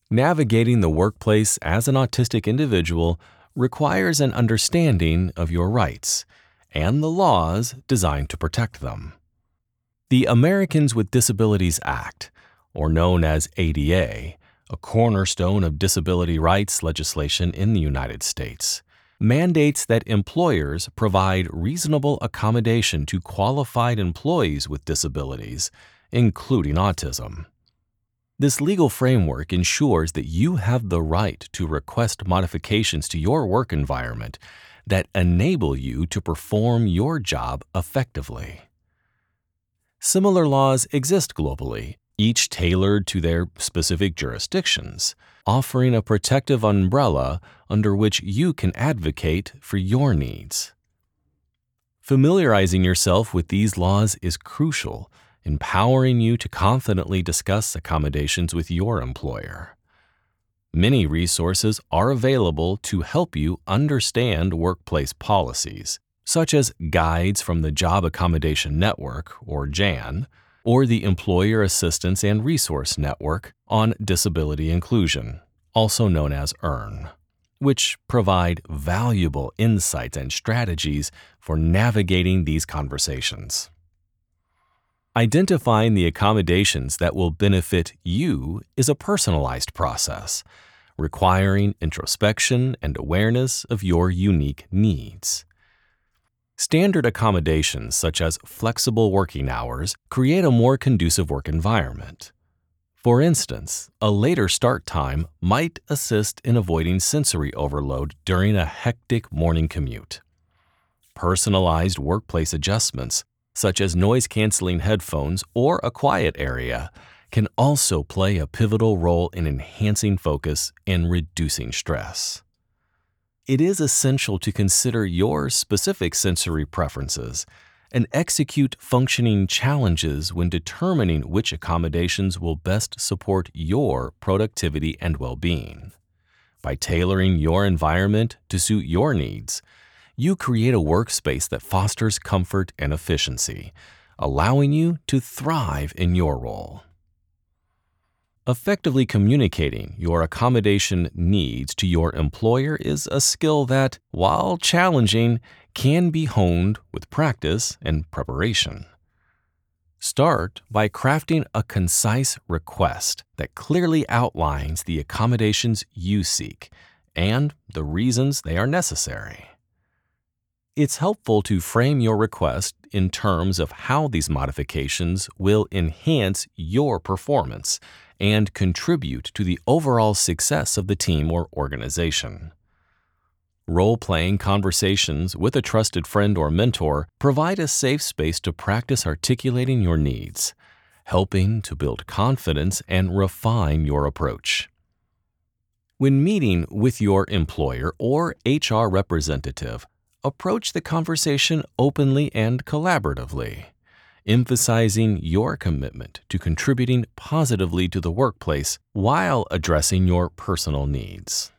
Navigating the workplace as an autistic individual requires an understanding of your rights and the laws designed to protect them. The Americans with Disabilities Act, or known as ADA, a cornerstone of disability rights legislation in the United States, mandates that employers provide reasonable accommodation to qualified employees with disabilities, including autism. This legal framework ensures that you have the right to request modifications to your work environment that enable you to perform your job effectively. Similar laws exist globally, each tailored to their specific jurisdictions, offering a protective umbrella under which you can advocate for your needs. Familiarizing yourself with these laws is crucial, empowering you to confidently discuss accommodations with your employer. Many resources are available to help you understand workplace policies, such as guides from the Job Accommodation Network, or JAN, or the Employer Assistance and Resource Network on Disability Inclusion, also known as EARN, which provide valuable insights and strategies for navigating these conversations. Identifying the accommodations that will benefit you is a personalized process, requiring introspection and awareness of your unique needs. Standard accommodations such as flexible working hours create a more conducive work environment. For instance, a later start time might assist in avoiding sensory overload during a hectic morning commute. Personalized workplace adjustments, such as noise-canceling headphones or a quiet area, can also play a pivotal role in enhancing focus and reducing stress. It is essential to consider your specific sensory preferences and execute functioning challenges when determining which accommodations will best support your productivity and well-being. By tailoring your environment to suit your needs, you create a workspace that fosters comfort and efficiency, allowing you to thrive in your role. Effectively communicating your accommodation needs to your employer is a skill that, while challenging, can be honed with practice and preparation. Start by crafting a concise request that clearly outlines the accommodations you seek and the reasons they are necessary. It's helpful to frame your request in terms of how these modifications will enhance your performance and contribute to the overall success of the team or organization. Role-playing conversations with a trusted friend or mentor provide a safe space to practice articulating your needs, helping to build confidence and refine your approach. When meeting with your employer or HR representative, approach the conversation openly and collaboratively, emphasizing your commitment to contributing positively to the workplace while addressing your personal needs.